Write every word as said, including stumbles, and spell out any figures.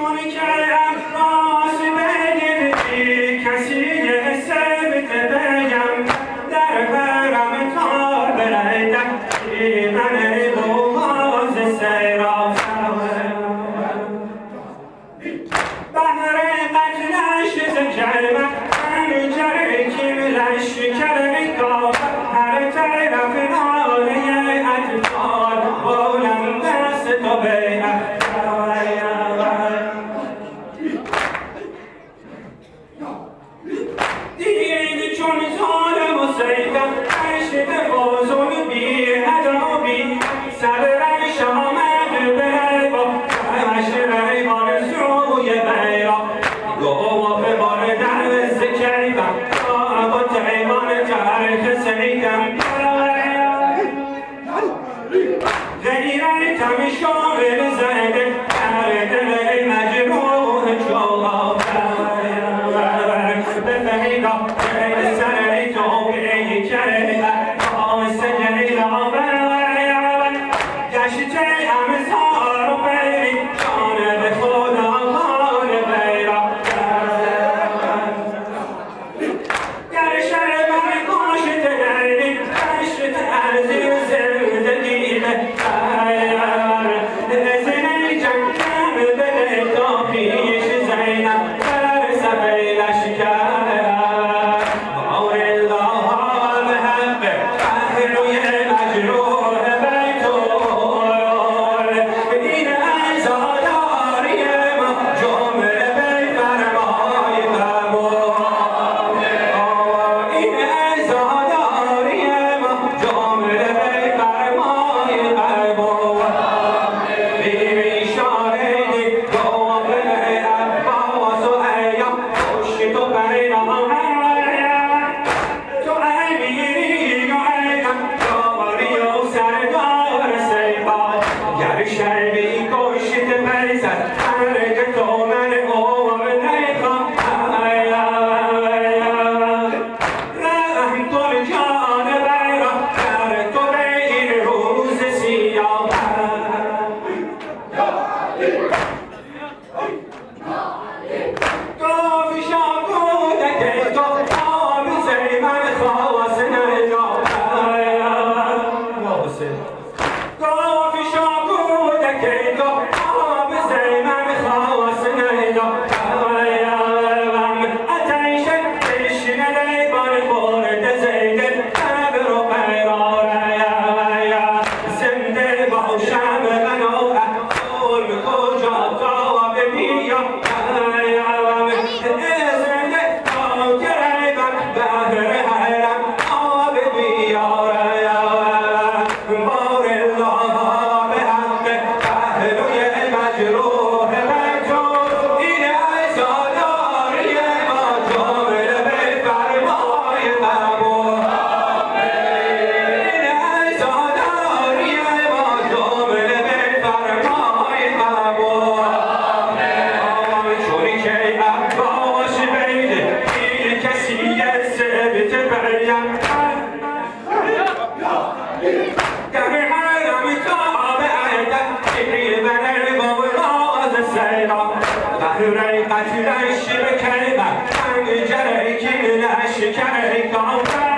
چون که عباس بگیری کسی سبت بگم در برم تا بردم من بوغاز سیرا بحر قتلش زجرم انجر کملش کرگاه هر طرف ناله اطفال بولم دست تو بیعت دیگه چون ظالم و سیدم عشق فازون بی ادابی سر رش آمد به با همش ریبان سروی بیرا گواف بار در زکیبم با تیمان تاریخ سیدم غیرت هم شامل زده در دل مجروح جواب بفهیدا سر تو بی کرده آسه جلیلا برایان گشت امثار و بیری جانب خدا حال بیرا در شهر برگاشت دردی گشت ارزی و زندگی زنی جنگم بده تا پیش زینب در سبیلش کرد بار الله به حق پهلوی مجروح بیتول این عزاداری ما جمله بی فرمای قبول این عزاداری ما جمله بی فرمای قبول بیبی شاهدی گوابل عباس و ایام خوشی تو بینام تو امیری و ایام داری و سردار سیبا گر شربی کشت بیزد هرگ تو من اوام نیخوام رحم کن جان بیرا در تو به این روز سیاه گفت شاکودک تو آب زیمن خواست نجا گفت شاکودک تو آب زیمن خواست نجا اتیش تشنه لیبان خورد زیدن نبر و قرار زنده باشم من و احضور کجا تا ببیم زنده تا گریبم بهر حرم آب بیارم بار الله به حق پهلوی مجروح بیتول این عزاداری ما جمله به فرمای قبول این عزاداری ما جمله به فرمای قبول چونی که عباس بیده این کسی ثبت بیم در حرم تابعه تقریبا بوغاز سیرا بحر قتلش بکیبم انجر کملش کرگاه